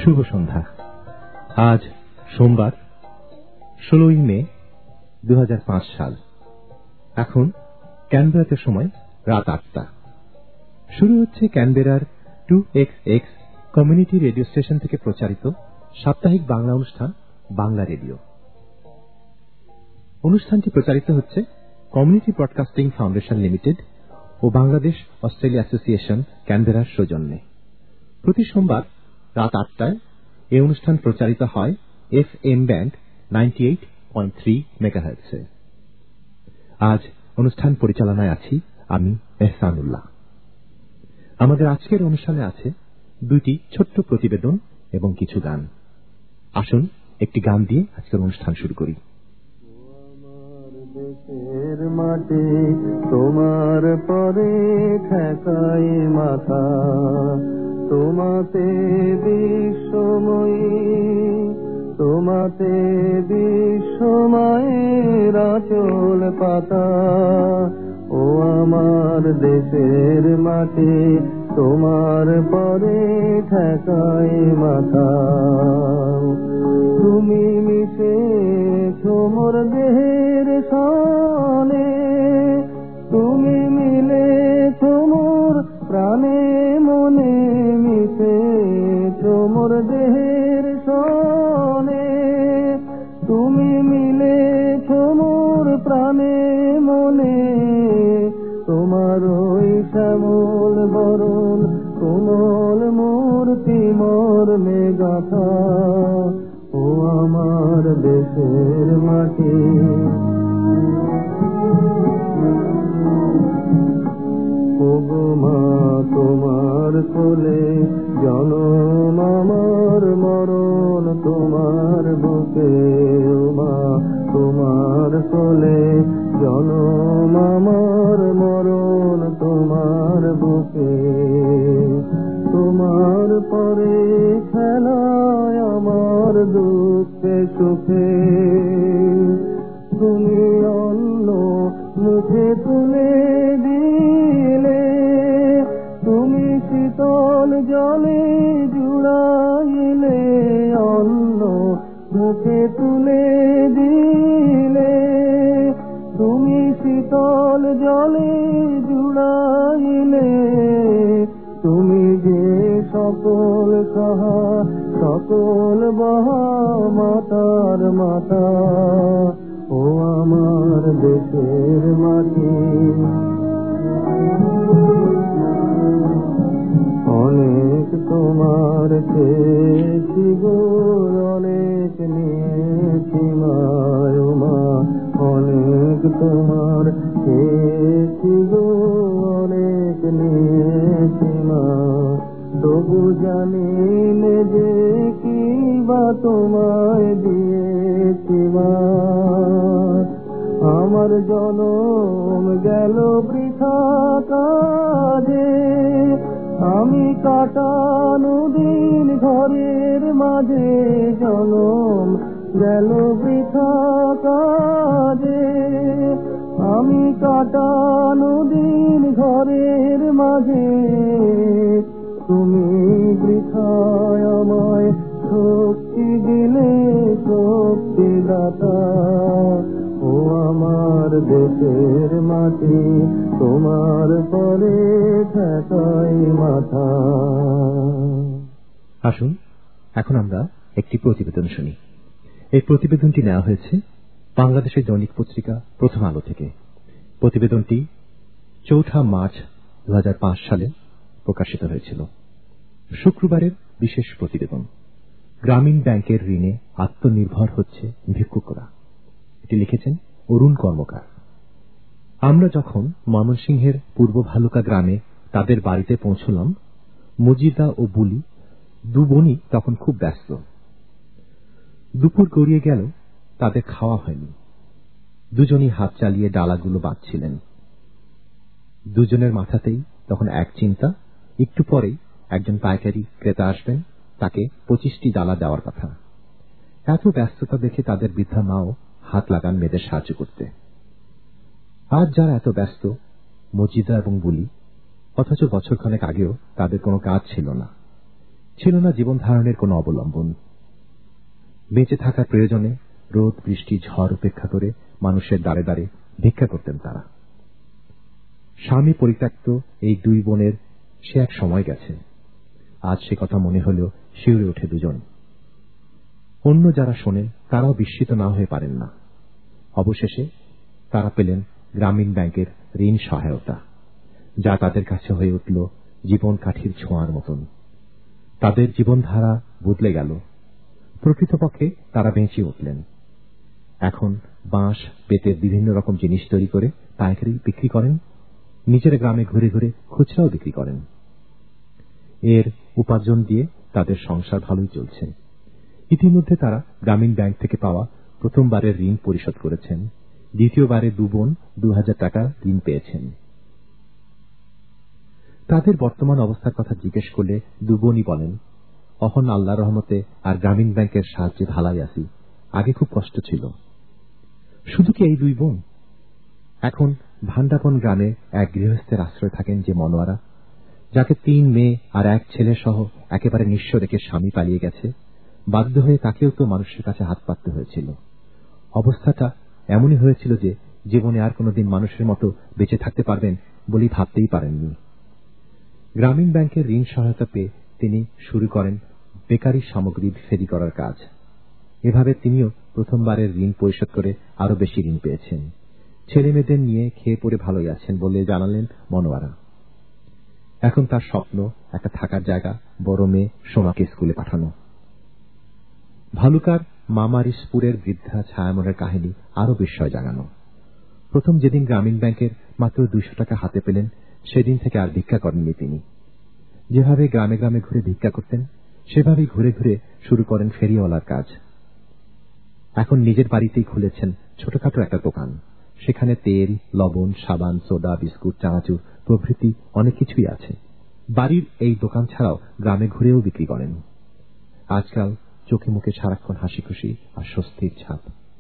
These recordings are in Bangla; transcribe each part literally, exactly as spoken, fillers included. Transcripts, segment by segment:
শুভ সন্ধ্যা। আজ সোমবার ষোলোই মে দু হাজার পাঁচ সাল। এখন ক্যানবেরাতে সময় রাত আটটা। শুরু হচ্ছে ক্যানবেরার two X X community radio station থেকে প্রচারিত সাপ্তাহিক বাংলা অনুষ্ঠান বাংলা রেডিও। অনুষ্ঠানটি প্রচারিত হচ্ছে কমিউনিটি ব্রডকাস্টিং ফাউন্ডেশন লিমিটেড ও বাংলাদেশ অস্ট্রেলিয়া অ্যাসোসিয়েশন ক্যানবেরার সৌজন্যে। প্রতি সোমবার রাত আটটায় এই অনুষ্ঠান প্রচারিত হয় F M band ninety eight point three মেগাহার্টজে। আজ অনুষ্ঠান পরিচালনায় আছি আমি এহসানুল্লাহ। আমাদের আজকের অনুষ্ঠানে আছে দুইটি ছোট্ট প্রতিবেদন এবং কিছু গান। আসুন একটি গান দিয়ে আজকের অনুষ্ঠান শুরু করি। দেশের মাটি তোমার পরে ঠেকাই মাথা, তোমাতে বিশ্বময়ী, তোমাতে বিশ্বময়ের আঁচল পাতা। ও আমার দেশের মাটি তোমার পরে ঠেকাই মাথা, তুমি মিশেছো মোর দেহের সনে, তুমি মিলেছো মোর প্রাণে মনে, মিশেছো মোর দেহের সনে, তুমি মিলেছো মোর প্রাণে মনে। তোমার ওই শ্যামল বরণ কোমল মূর্তি মোর মেগাথা, ও আমার দেশের মাটি। ওগো মা তোমার কোলে জনম আমার মরণ তোমার বুকে, ও মা তোমার কোলে জনম আমার মরণ তোমার বুকে। তোমার পরে খেলায় আমার দুঃখে সুখে, তুমি অন্য মুখে তুলে দিলে, তুমি শীতল জলে জুড়াইলে, অন্য মুখে তুলে দিলে, তুমি শীতল জলে জুড়াইলে। তুমি যে সকল সহা সকল বহা মাতার মাতা, ও আমার দেশের মাটি। অনেক তোমার চেয়েছি গো, অনেক নিয়েছি মায় মা, অনেক তোমার চেয়েছি গো, অনেক নিয়েছি মা। তবু জানি নে যে কি বা তোমায় দিয়েছি মা। আমার জনম গেল বৃথা কাজে, আমি কাটানো দিন ঘরের মাঝে, জনম গেল বৃথা কাজে, আমি কাটানো দিন ঘরের মাঝে। তুমি বৃথায় আমায় শক্তি দিলে শক্তিদাতা, ও আমার দেশের মাটি তোমার পরে ঠেকাই মাথা। আসুন এখন আমরা একটি প্রতিবেদন শুনি। এই প্রতিবেদনটি নেওয়া হয়েছে বাংলাদেশের দৈনিক পত্রিকা প্রথম আলো থেকে। প্রতিবেদনটি চৌঠা মার্চ দু হাজার পাঁচ সালে প্রকাশিত হয়েছিল। শুক্রবারের বিশেষ প্রতিবেদন, গ্রামীণ ব্যাংকের ঋণে আত্মনির্ভর হচ্ছে ভিক্ষুকরা। এটি লিখেছেন অরুণ কর্মকার। আমরা যখন ময়মনসিংহের পূর্ব ভালুকা গ্রামে তাদের বাড়িতে পৌঁছলাম, মজিদা ও বুলি দু বোনই তখন খুব ব্যস্ত। দুপুর গড়িয়ে গেল, তাদের খাওয়া হয়নি। দুজনই হাত চালিয়ে ডালাগুলো বাঁধছিলেন। দুজনের মাথাতেই তখন এক চিন্তা, একটু পরেই একজন পাইকারি ক্রেতা আসবেন, তাকে পঁচিশটি ডালা দেওয়ার কথা। এত ব্যস্ততা দেখে তাদের বৃদ্ধা মাও হাত লাগান মেয়েদের সাহায্য করতে। আজ যারা এত ব্যস্ত, মজিদা এবং বুলি, অথচ বছরখানেক আগেও তাদের কোনো কাজ ছিল না। ছিল না জীবন ধারণের কোনো অবলম্বন। বেঁচে থাকার প্রয়োজনে রোদ বৃষ্টি ঝড় উপেক্ষা করে মানুষের দ্বারে দ্বারে ভিক্ষা করতেন তারা। স্বামী পরিত্যক্ত এই দুই বোনের সে এক সময় গেছে। আজ সে কথা মনে হলেও শিউরে ওঠে দুজন। অন্য যারা শোনেন তারাও বিস্মিত না হয়ে পারেন না। অবশেষে তারা পেলেন গ্রামীণ ব্যাংকের ঋণ সহায়তা, যা তাদের কাছে হয়ে উঠল জীবন কাঠির ছোঁয়ার মতন। তাদের জীবনধারা বদলে গেল। প্রকৃতপক্ষে তারা বেঁচে উঠলেন। এখন বাঁশ বেতের বিভিন্ন রকম জিনিস তৈরি করে পাইকারি বিক্রি করেন, নিজের গ্রামে ঘুরে ঘুরে খুচরাও বিক্রি করেন। এর উপার্জন দিয়ে তাদের সংসার ভালোই চলছে। ইতিমধ্যে তারা গ্রামীণ ব্যাংক থেকে পাওয়া প্রথমবারের ঋণ পরিশোধ করেছেন, দ্বিতীয়বারে দু বোন দু হাজার টাকা ঋণ পেয়েছেন। তাদের বর্তমান অবস্থার কথা জিজ্ঞেস করলে দু বোনই বলেন, অহন আল্লাহ রহমতে আর গ্রামীণ ব্যাংকের সাহায্যে ভালাই আছি, আগে খুব কষ্ট ছিল। শুধু কি এই দুই বোন? এখন ভান্ডাপন গ্রামে এক গৃহস্থের আশ্রয় থাকেন যে মনোয়ারা, যাকে তিন মেয়ে আর এক ছেলে সহ একেবারে নিঃস্ব রেখে স্বামী পালিয়ে গেছে। বাধ্য হয়ে তাকেও তো মানুষের কাছে হাত পাততে হয়েছিল। অবস্থাটা এমনই হয়েছিল যে জীবনে আর কোনোদিন মানুষের মতো বেঁচে থাকতে পারবেন বলেই ভাবতেই পারেননি। গ্রামীণ ব্যাংকের ঋণ সহায়তা পেয়ে তিনি শুরু করেন বেকারি সামগ্রী ফেরি করার কাজ। এভাবে তিনিও প্রথমবারের ঋণ পরিশোধ করে আরো বেশি ঋণ পেয়েছেন। ছেলে মেয়েদের নিয়ে খেয়ে পড়ে ভালোই আছেন বলে জানালেন মনোয়ারা। এখন তার স্বপ্ন একটা থাকার জায়গা, বড় মেয়ে সোমাকে স্কুলে পাঠানো। ভালুকার মামারিসপুরের বৃদ্ধা ছায়ামনের কাহিনী আরো বিস্ময় জাগানো। প্রথম যেদিন গ্রামীণ ব্যাংকের মাত্র দুইশো টাকা হাতে পেলেন, সেদিন থেকে আর ভিক্ষা করেননি তিনি। যেভাবে গ্রামে গ্রামে ঘুরে ভিক্ষা করতেন, সেভাবেই ঘুরে ঘুরে শুরু করেন ফেরিওয়ালার কাজ। এখন নিজের বাড়িতেই খুলেছেন ছোটখাটো একটা দোকান। সেখানে তেল, লবণ, সাবান, সোডা, বিস্কুট, চানাচুর প্রভৃতি অনেক কিছুই আছে। বাড়ির এই দোকান ছাড়াও গ্রামে ঘুরেও বিক্রি করেন। আজকাল চোখে মুখে সারাক্ষণ হাসি খুশি আর স্বস্তির ছাপ।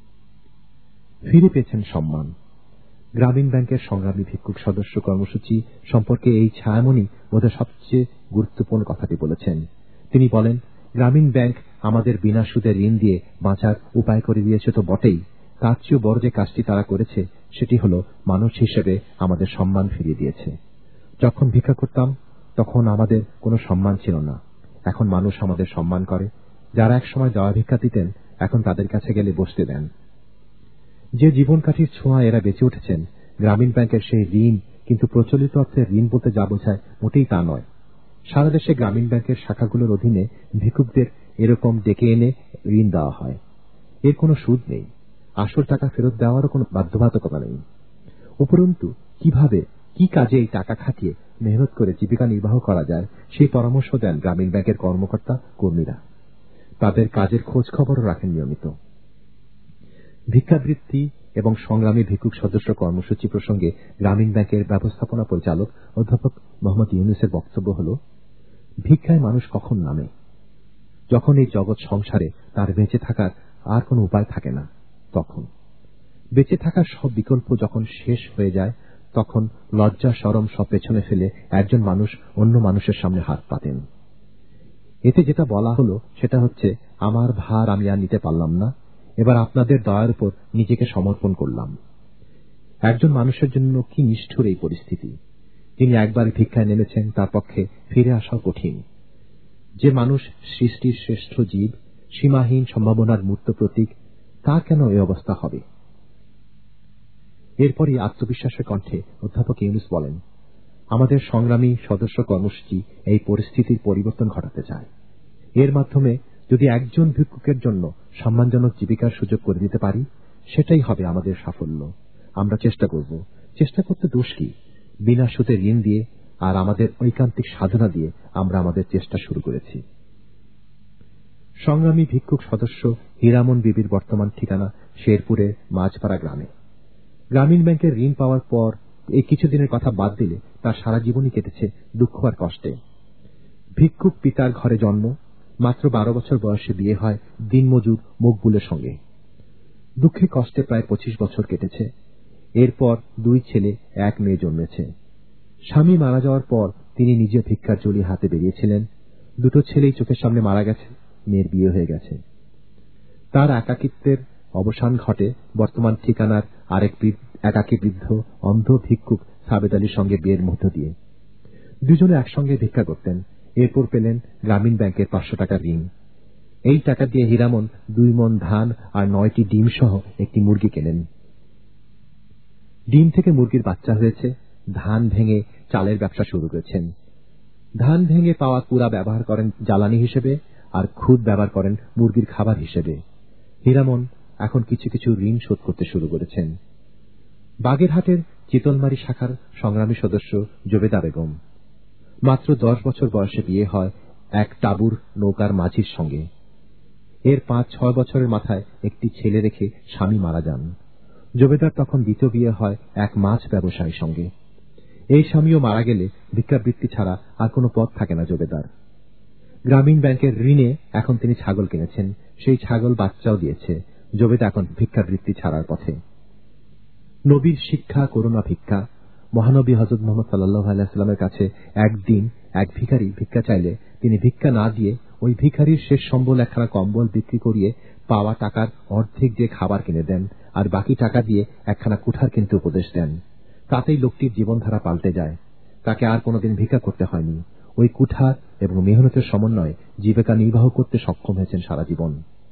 ফিরে পেয়েছেন সম্মান। গ্রামীণ ব্যাংকের সংগ্রামী ভিক্ষুক সদস্য কর্মসূচি সম্পর্কে এই ছায়ামণি বোধহয় সবচেয়ে গুরুত্বপূর্ণ কথাটি বলেছেন। তিনি বলেন, গ্রামীণ ব্যাংক আমাদের বিনা সুদে ঋণ দিয়ে বাঁচার উপায় করে দিয়েছে তো বটেই, তার চেয়েও বড় যে কাজটি তারা করেছে সেটি হল মানুষ হিসেবে আমাদের সম্মান ফিরিয়ে দিয়েছে। যখন ভিক্ষা করতাম তখন আমাদের কোনো সম্মান ছিল না, এখন মানুষ আমাদের সম্মান করে। যারা এক সময় দেওয়া ভিক্ষা দিতেন, এখন তাদের কাছে গেলে বসতে দেন। যে জীবন কাঠির ছোঁয়া এরা বেঁচে উঠেছেন, গ্রামীণ ব্যাংকের সেই ঋণ কিন্তু প্রচলিত অর্থে ঋণ বলতে যা বোঝায় মোটেই তা নয়। সারা দেশে গ্রামীণ ব্যাংকের শাখাগুলোর অধীনে ভিক্ষুকদের এরকম ডেকে এনে ঋণ দেওয়া হয়। এর কোনো সুদ নেই, আসল টাকা ফেরত দেওয়ারও কোনো বাধ্যবাধকতা নেই। উপরন্তু কিভাবে কি কাজে এই টাকা খাটিয়ে মেহনত করে জীবিকা নির্বাহ করা যায় সেই পরামর্শ দেন গ্রামীণ ব্যাংকের কর্মকর্তা কর্মীরা। তাদের কাজের খোঁজ খবরও রাখেন নিয়মিত। ভিক্ষাবৃত্তি এবং সংগ্রামী ভিক্ষুক সদস্য কর্মসূচি প্রসঙ্গে গ্রামীণ ব্যাংকের ব্যবস্থাপনা পরিচালক অধ্যাপক মোহাম্মদ ইউনুসের বক্তব্য হল, ভিক্ষায় মানুষ কখন নামে? যখন এই জগৎ সংসারে তার বেঁচে থাকার আর কোনো উপায় থাকে না, তখন। বেঁচে থাকার সব বিকল্প যখন শেষ হয়ে যায়, তখন লজ্জা শরম সব পেছনে ফেলে একজন মানুষ অন্য মানুষের সামনে হাত পাতেন। এতে যেটা বলা হলো সেটা হচ্ছে, আমার ভার আমি আর নিতে পারলাম না, এবার আপনাদের দয়ার উপর নিজেকে সমর্পণ করলাম। একজন মানুষের জন্য কি নিষ্ঠুর এই পরিস্থিতি! তিনি একবার ভিক্ষায় নেমেছেন, তার পক্ষে ফিরে আসাও কঠিন। যে মানুষ সৃষ্টির শ্রেষ্ঠ জীব, সীমাহীন সম্ভাবনার মূর্ত প্রতীক, তার কেন এই অবস্থা হবে? এরপরই আত্মবিশ্বাসের কণ্ঠে অধ্যাপক ইউনুস বলেন, আমাদের সংগ্রামী সদস্য কর্মসূচি এই পরিস্থিতির পরিবর্তন ঘটাতে চায়। এর মাধ্যমে যদি একজন ভিক্ষুকের জন্য সম্মানজনক জীবিকার সুযোগ করে দিতে পারি, সেটাই হবে আমাদের সাফল্য। আমরা চেষ্টা করব। চেষ্টা করতে দোষ কি? বিনা সুদে ঋণ দিয়ে আর আমাদের ঐকান্তিক সাধনা দিয়ে আমরা আমাদের চেষ্টা শুরু করেছি। সংগ্রামী ভিক্ষুক সদস্য হীরামন বিবির বর্তমান ঠিকানা শেরপুরের মাঝপাড়া গ্রামে। গ্রামীণ ব্যাংকের ঋণ পাওয়ার পর এই কিছুদিনের কথা বাদ দিলে তার সারা জীবনই কেটেছে দুঃখ আর কষ্টে। ভিক্ষুক পিতার ঘরে জন্ম, মাত্র বারো বছর বয়সে বিয়ে হয় দিনমজুর মকবুলের সঙ্গে। দুঃখে কষ্টে প্রায় পঁচিশ বছর কেটেছে। এরপর দুই ছেলে এক মেয়ে জন্মেছে। স্বামী মারা যাওয়ার পর তিনি নিজে ভিক্ষার জলি হাতে বেরিয়েছিলেন। দুটো ছেলেই চোখের সামনে মারা গেছে, মেয়ের বিয়ে হয়ে গেছে। তার একাকিত্বের অবসান ঘটে বর্তমান ঠিকানার আরেক একাকী বৃদ্ধ অন্ধ ভিক্ষুক সাবেদ আলীর সঙ্গে বিয়ের মধ্য দিয়ে। দুজনে একসঙ্গে ভিক্ষা করতেন। এরপর পেলেন গ্রামীণ ব্যাংকের পাঁচশো টাকার ঋণ। এই টাকা দিয়ে হীরামন দুই মণ ধান আর নয়টি ডিম সহ একটি মুরগি কেনেন। ডিম থেকে মুরগির বাচ্চা হয়েছে। ধান ভেঙে চালের ব্যবসা শুরু করেছেন। ধান ভেঙে পাওয়া কুড়া ব্যবহার করেন জ্বালানি হিসেবে, আর খুদ ব্যবহার করেন মুরগির খাবার হিসেবে। হীরামন এখন কিছু কিছু ঋণ শোধ করতে শুরু করেছেন। বাগেরহাটের চিতলমারি শাখার সংগ্রামী সদস্য জবেদা বেগম। মাত্র দশ বছর বয়সে বিয়ে হয় এক টাবুর নৌকার মাঝির সঙ্গে। এর পাঁচ ছয় বছরের মাথায় একটি ছেলে রেখে স্বামী মারা যান। জবেদার তখন দ্বিতীয় বিয়ে হয় এক মাছ ব্যবসায়ীর সঙ্গে। এই স্বামীও মারা গেলে ভিক্ষাবৃত্তি ছাড়া আর কোনো পথ থাকে না জবেদার। গ্রামীণ ব্যাংকের ঋণে এখন তিনি ছাগল কিনেছেন, সেই ছাগল বাচ্চাও দিয়েছে। জবেদা এখন ভিক্ষাবৃত্তি ছাড়ার পথে। নবীর শিক্ষা করুণা ভিক্ষা। মহানবী হযরত মুহাম্মদ সাল্লাল্লাহু আলাইহি ওয়াসাল্লামের কাছে একদিন এক ভিখারি ভিক্ষা চাইলে তিনি ভিক্ষা না দিয়ে ওই ভিখারির শেষ সম্বল একখানা কম্বল বিক্রি করিয়ে পাওয়া টাকার অর্ধেক দিয়ে খাবার কিনে দেন, আর বাকি টাকা দিয়ে একখানা কুঠার কিনতে উপদেশ দেন। তাতেই লোকটির জীবনধারা পাল্টে যায়। তাকে আর কোনোদিন ভিক্ষা করতে হয়নি। ওই কুঠার এবং মেহনতের সমন্বয়ে জীবিকা নির্বাহ করতে সক্ষম হয়েছেন সারা জীবন।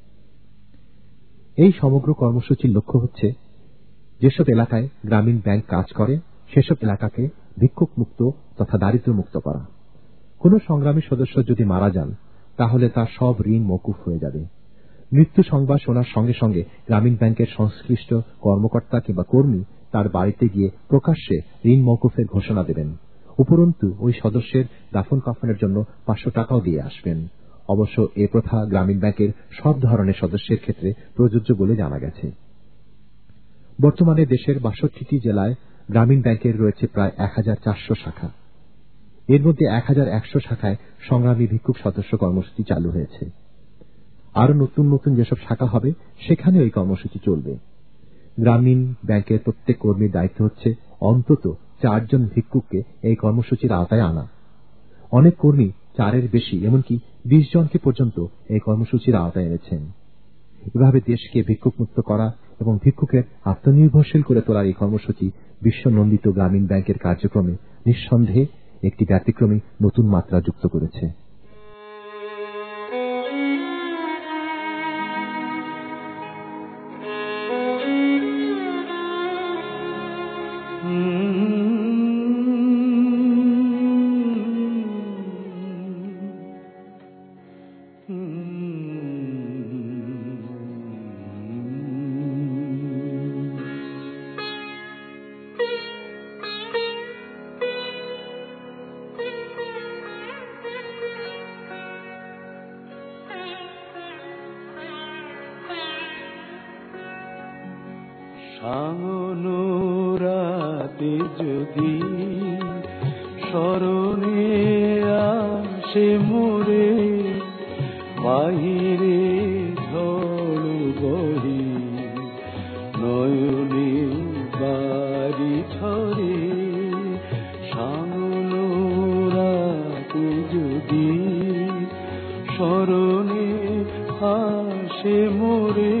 এই সমগ্র কর্মসূচির লক্ষ্য হচ্ছে যেসব এলাকায় গ্রামীণ ব্যাংক কাজ করে সেসব এলাকাকে ভিক্ষুক মুক্ত তথা দারিদ্র মুক্ত করা। কোন সংগ্রামী সদস্য যদি মারা যান তাহলে তার সব ঋণ মওকুফ হয়ে যাবে। মৃত্যু সংবাদ শোনার সঙ্গে সঙ্গে গ্রামীণ ব্যাংকের সংশ্লিষ্ট কর্মকর্তা কিংবা কর্মী তার বাড়িতে গিয়ে প্রকাশ্যে ঋণ মওকুফের ঘোষণা দেবেন। উপরন্তু ওই সদস্যের দাফন কাফনের জন্য পাঁচশো টাকাও দিয়ে আসবেন। অবশ্য এ প্রথা গ্রামীণ ব্যাংকের সব ধরনের সদস্যের ক্ষেত্রে প্রযোজ্য বলে জানা গেছে। বর্তমানে দেশের বাষট্টিটি জেলায় গ্রামীণ ব্যাংকের রয়েছে প্রায় এক হাজার চারশো শাখা। এর মধ্যে এক হাজার একশো শাখায় সংগ্রামী ভিক্ষুক সদস্য কর্মসূচি চালু হয়েছে। আরো নতুন নতুন যেসব শাখা হবে সেখানে এই কর্মসূচি চলবে। গ্রামীণ ব্যাংকের প্রত্যেক কর্মীর দায়িত্ব হচ্ছে অন্তত চারজন ভিক্ষুককে এই কর্মসূচির আওতায় আনা। অনেক কর্মী চারের বেশি এমনকি বিশ জনকে পর্যন্ত এই কর্মসূচির আওতায় এনেছেন। এভাবে দেশকে ভিক্ষুক মুক্ত করা এবং ভিক্ষুকের আত্মনির্ভরশীল করে তোলার এই কর্মসূচি বিশ্বনন্দিত গ্রামীণ ব্যাংকের কার্যক্রমে নিঃসন্দেহে একটি ব্যতিক্রমী নতুন মাত্রা যুক্ত করেছে। সানুরাতে যদি স্মরণে আসে মোরে, বাহিরে ঝড় বহি নয়নে বাড়ি ছড়ে। সানুরাতে যদি স্মরণে আসে মোরে,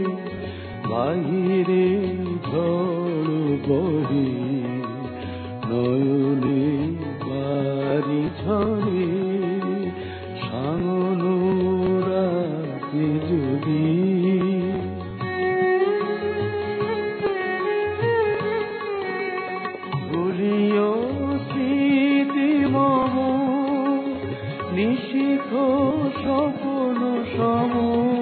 বাহিরে ঝড় বহি নয়নে বাড়ি ঝরে। সানুরাতে যদি ভুলিও স্মৃতি মম নিশিথ স্বপ্ন সম,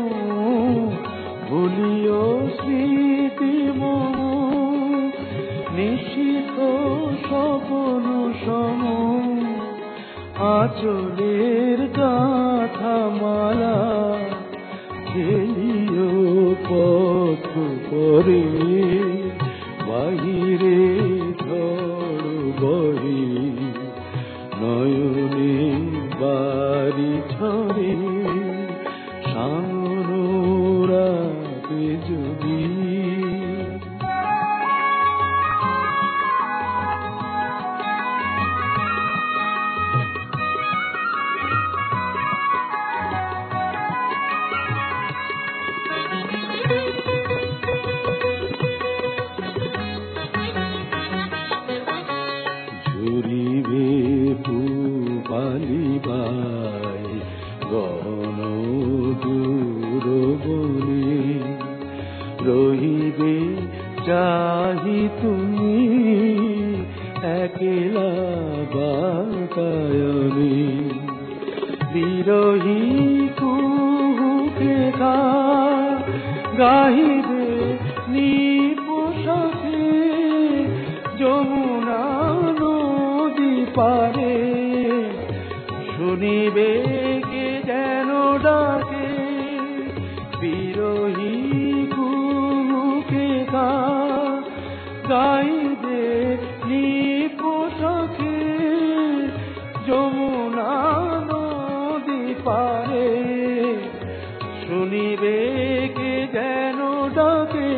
ভুলিও স্মৃতি মম নিশিথ স্বপ্ন সম, আঁচলের গাথা মালা খেলিও পথ পরে, বাহিরে ঝড় বহি নয়নে বাড়ি ঝরে। সানুরাতে যদি চালিবাই গণ দূর বনে রহিবে চাহি তুমি একলা বাতায়নে বিরহী কুহুকে গা গাহিবে নিপোষকে যমুনা নদী পারে শুনিবে কে যেন ডাকে বিরহী কুহুকে গা গাইবে নিপোষকে যমুনা নদী পারে শুনিবে কে যেন ডাকে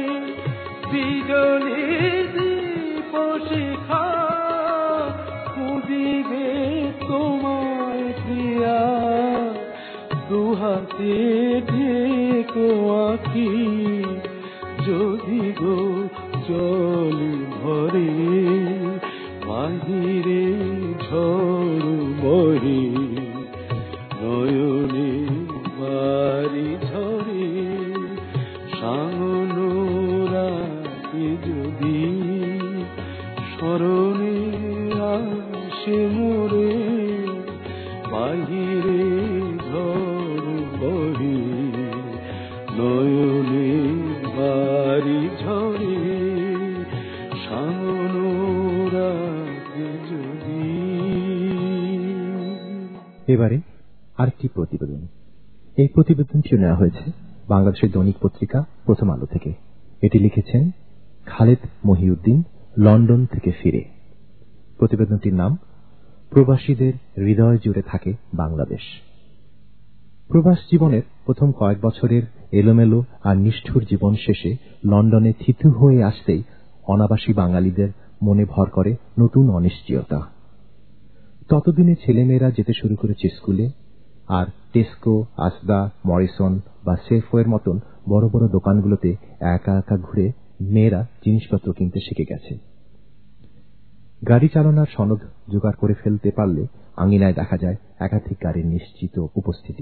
বিজলি দীপ শিখা খুঁজিবে তোমায় প্রিয়া দুহাতে ঢেকো আঁখি যদি গো জল ভরে বাহিরে ঝড় বহে নয়নে বাড়ি ঝরে সাঙ্গনোরাতে যদি স্মরণে আসে মোরে বাহিরে ঝড় বহে নয়নে বাড়ি ঝরে সাঙ্গনোরাতে যদি। এবারে আরেকটি প্রতিবেদন। এই প্রতিবেদনটি নেওয়া হয়েছে বাংলাদেশের দৈনিক পত্রিকা প্রথম আলো থেকে। এটি লিখেছেন খালেদ মহিউদ্দিন, লন্ডন থেকে ফিরে। প্রতিবেদনটির নাম প্রবাসীদের হৃদয় জুড়ে থাকে বাংলাদেশ। প্রবাস জীবনের প্রথম কয়েক বছরের এলোমেলো আর নিষ্ঠুর জীবন শেষে লন্ডনে থিতু হয়ে আসতেই অনাবাসী বাঙালিদের মনে ভর করে নতুন অনিশ্চয়তা। ততদিনে ছেলেমেয়েরা যেতে শুরু করেছে স্কুলে, আর টেস্কো, আসদা, মরিসন বা সেফওয়ের মতন বড় বড় দোকানগুলোতে একা একা ঘুরে মেয়েরা জিনিসপত্র কিনতে শিখে গেছে। গাড়ি চালানোর সনদ জোগাড় করে ফেলতে পারলে আঙিনায় দেখা যায় একাধিক গাড়ির নিশ্চিত উপস্থিতি।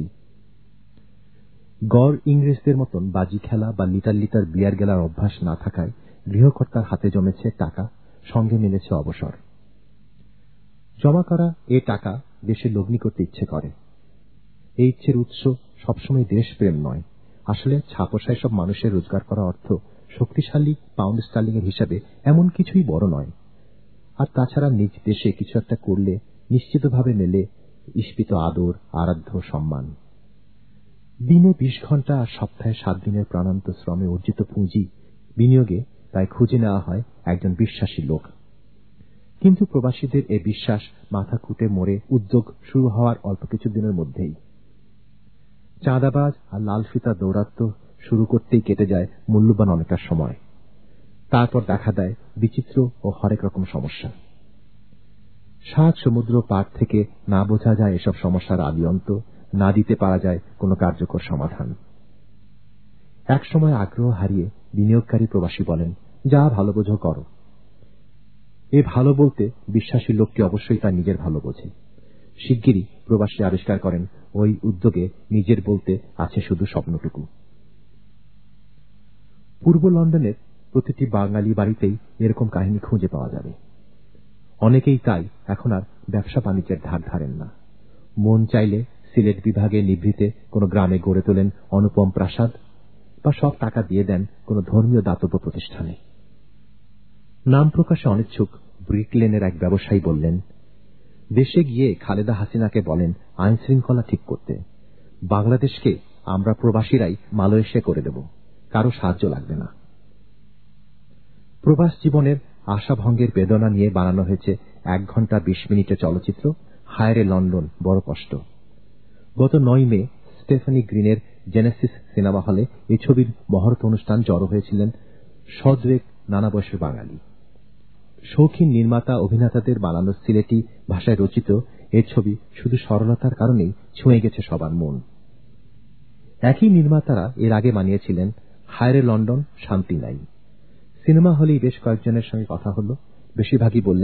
গড় ইংরেজদের মতন বাজি খেলা বা লিটার লিটার বিয়ার গেলার অভ্যাস না থাকায় গৃহকর্তার হাতে জমেছে টাকা, সঙ্গে মিলেছে অবসর। জমা করা এ টাকা দেশে লগ্নি করতে ইচ্ছে করে। এই ইচ্ছের উৎস সবসময় দেশপ্রেম নয়, আসলে ছাপোষায় সব মানুষের রোজগার করা অর্থ শক্তিশালী পাউন্ড স্টার্লিং এর হিসাবে এমন কিছুই বড় নয়। আর তাছাড়া নিজ দেশে কিছু একটা করলে নিশ্চিতভাবে মেলে ইস্পিত আদর, আরাধ্য সম্মান। দিনে বিশ ঘন্টা আর সপ্তাহে সাত দিনের প্রাণান্ত শ্রমে অর্জিত পুঁজি বিনিয়োগে তাই খুঁজে নেওয়া হয় একজন বিশ্বাসী লোক। কিন্তু প্রবাসীদের এ বিশ্বাস মাথা কুটে মরে উদ্যোগ শুরু হওয়ার অল্প কিছুদিনের মধ্যেই। চাঁদাবাজ আর লাল ফিতা দৌরাত্ম শুরু করতেই কেটে যায় মূল্যবান অনেকটা সময়। তারপর দেখা দেয় বিচিত্র ও হরেক রকম সমস্যা। সাত সমুদ্র পার থেকে না বোঝা যায় এসব সমস্যার আদি অন্ত, না দিতে পারা যায় কোনো কার্যকর সমাধান। এক সময় আগ্রহ হারিয়ে বিনিয়োগকারী প্রবাসী বলেন, যা ভালো বোঝো করো। এ ভালো বলতে বিশ্বাসী লোকটি অবশ্যই তার নিজের ভালো বোঝে। শিগগিরই প্রবাসী আবিষ্কার করেন ওই উদ্যোগে নিজের বলতে আছে শুধু স্বপ্নটুকু। পূর্ব লন্ডনের প্রতিটি বাঙালি বাড়িতেই এরকম কাহিনী খুঁজে পাওয়া যাবে। অনেকেই তাই এখন আর ব্যবসা বাণিজ্যের ধার ধারেন না। মন চাইলে সিলেট বিভাগে নিভৃতে কোনো গ্রামে গড়ে তোলেন অনুপম প্রাসাদ, বা সব টাকা দিয়ে দেন কোনো ধর্মীয় দাতব্য প্রতিষ্ঠানে। নাম প্রকাশে অনিচ্ছুক ব্রিকলেনের এক ব্যবসায়ী বললেন, দেশে গিয়ে খালেদা হাসিনাকে বলেন আইন শৃঙ্খলা ঠিক করতে। বাংলাদেশকে আমরা প্রবাসীরাই মালয়েশিয়া করে দেব, কারো সাহায্য লাগবে না। প্রবাস জীবনের আশাভঙ্গের বেদনা নিয়ে বানানো হয়েছে এক ঘন্টা বিশ মিনিটের চলচ্চিত্র হায়রে লন্ডন বড় কষ্ট। গত নয় মে স্টেফানি গ্রিনের জেনেসিস সিনেমা হলে এই ছবির মহরত অনুষ্ঠান জড়ো হয়েছিলেন সদরেক নানা বয়সের বাঙালি। শৌখিন নির্মাতা অভিনেতাদের বানানো সিলেটি ভাষায় রচিত এই ছবি শুধু সরলতার কারণেই ছুঁয়ে গেছে সবার মন। একই নির্মাতারা এর আগে বানিয়েছিলেন হায়রে লন্ডন, শান্তি নাই। সিনেমা হলেই বেশ কয়েকজনের সঙ্গে কথা হল, বেশিরভাগই বললেন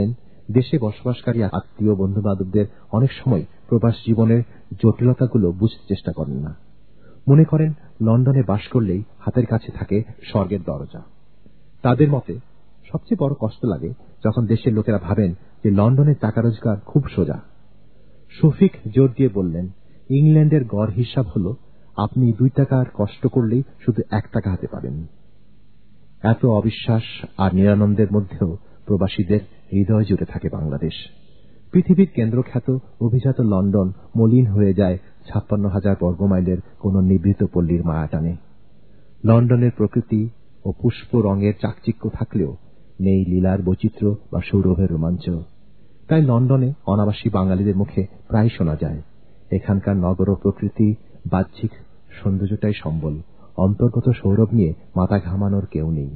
দেশে বসবাসকারী আত্মীয় বন্ধু বান্ধবদের অনেক সময় প্রবাস জীবনের জটিলতাগুলো বুঝতে চেষ্টা করেন না। মনে করেন লন্ডনে বাস করলেই হাতের কাছে থাকে স্বর্গের দরজা। তাদের মতে সবচেয়ে বড় কষ্ট লাগে যখন দেশের লোকেরা ভাবেন যে লন্ডনের টাকা রোজগার খুব সোজা। শফিক জোর দিয়ে বললেন, ইংল্যান্ডের গড় হিসাব হল আপনি দুই টাকার কষ্ট করলেই শুধু এক টাকা হাতে পাবেন। এত অবিশ্বাস আর নিরানন্দের মধ্যেও প্রবাসীদের হৃদয় জুড়ে থাকে বাংলাদেশ। পৃথিবীর কেন্দ্রখ্যাত অভিজাত লন্ডন মলিন হয়ে যায় ছাপ্পান্ন হাজার বর্গমাইলের কোন নিভৃত পল্লীর মায়া টানে। লন্ডনের প্রকৃতি ও পুষ্প রঙের চাকচিক্য থাকলেও নেই লীলার বৈচিত্র্য বা সৌরভের রোমাঞ্চ। তাই লন্ডনে অনাবাসী বাঙালিদের মুখে প্রায় শোনা যায়, এখানকার নগর প্রকৃতি বাহ্যিক সৌন্দর্যটাই সম্বল, অন্তর্গত সৌরভ নিয়ে মাথা ঘামানোর কেউ নেই।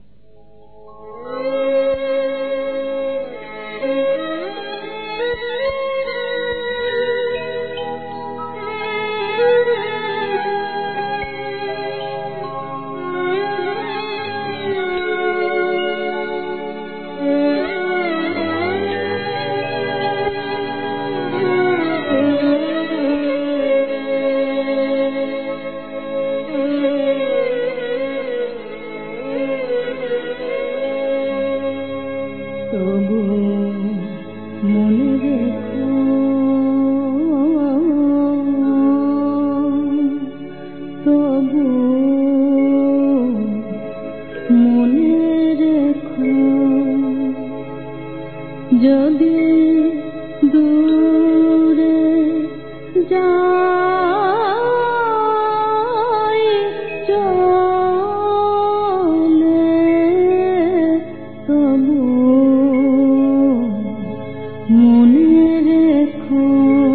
যদি দূরে যাই চলে তবু মনে রেখো,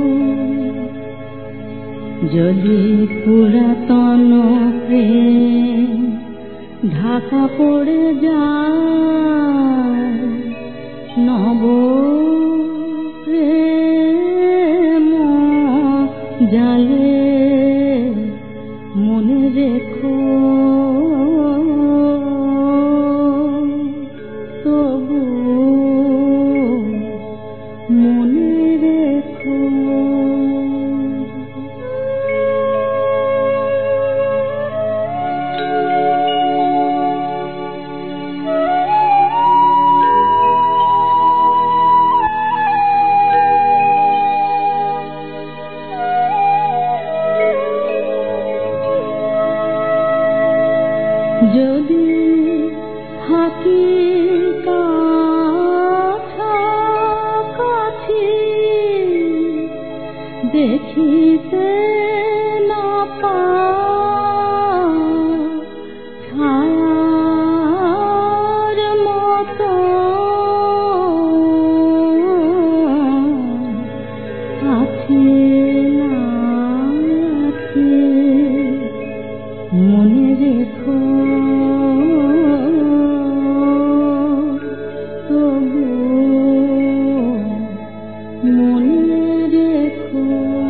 যদি পুরাতন প্রেম ঢাকা পড়ে যায়, নব প্রেম জালে মনে রেখো, তবু মনে রেখো। যদি থাকি কাছাকাছি দেখিতে না পাই, ছায়ার মতো আছি নাকি মনে রেখো, তবু মনে রেখো।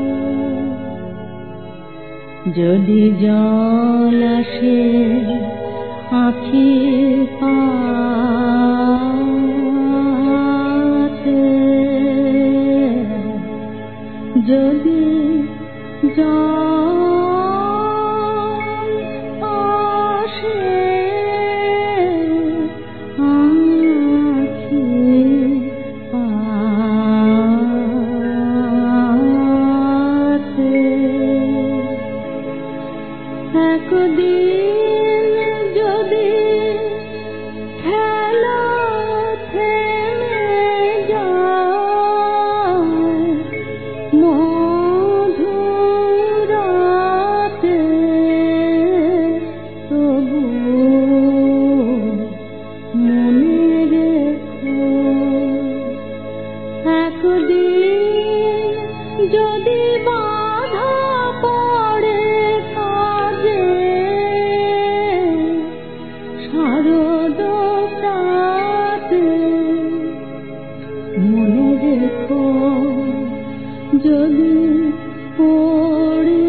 যদি জল আসে আঁখি পাতে, যদি জল আসে আঁখি পাতে, একদিন যদি খেলা থেমে যায়, মধুরাতে তবু মনে রেখো, একদিন যদি বাধা পড়ে কাজে, শারদপ্রাতে মনে রেখো, যদি পড়ে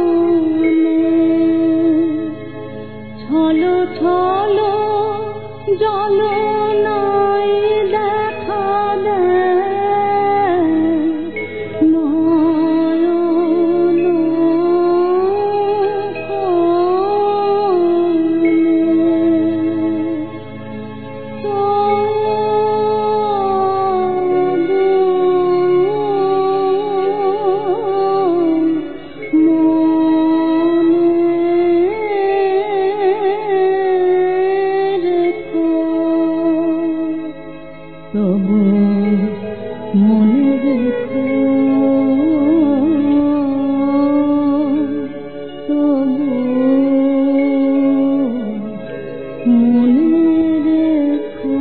মনে ছলো ছলো মনে রেখো তবু মনে রেখো।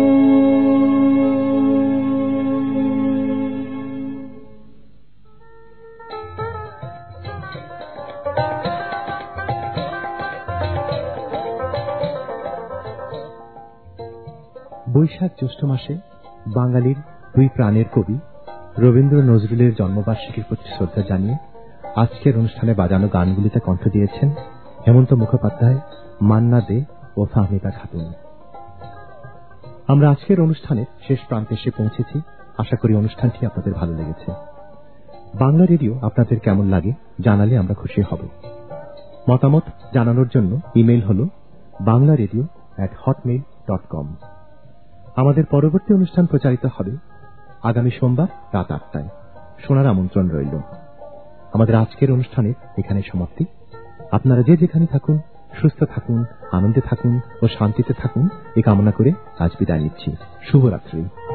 বৈশাখ জ্যৈষ্ঠ মাসে বাঙালির দুই প্রাণের কবি রবীন্দ্র নজরুলের জন্মবার্ষিকীর প্রতি শ্রদ্ধা জানিয়ে আজকের অনুষ্ঠানে বাজানো গানগুলিতে কণ্ঠ দিয়েছেন হেমন্ত মুখোপাধ্যায়, মান্না দে ও ফাহমিদা খাতুন। আমরা আজকের অনুষ্ঠানের শেষ প্রান্তে এসে পৌঁছেছি। আশা করি অনুষ্ঠানটি আপনাদের ভালো লেগেছে। বাংলা রেডিও আপনাদের কেমন লাগে জানালে আমরা খুশি হব। মতামত জানানোর জন্য ইমেইল হল Bangla radio at Hotmail dot com. আমাদের পরবর্তী অনুষ্ঠান প্রচারিত হবে আগামী সোমবার রাত আটটায়। শোনার আমন্ত্রণ রইল। আমাদের আজকের অনুষ্ঠানের এখানে সমাপ্তি। আপনারা যে যেখানে থাকুন সুস্থ থাকুন, আনন্দে থাকুন ও শান্তিতে থাকুন এই কামনা করে আজ বিদায় নিচ্ছি। শুভরাত্রি।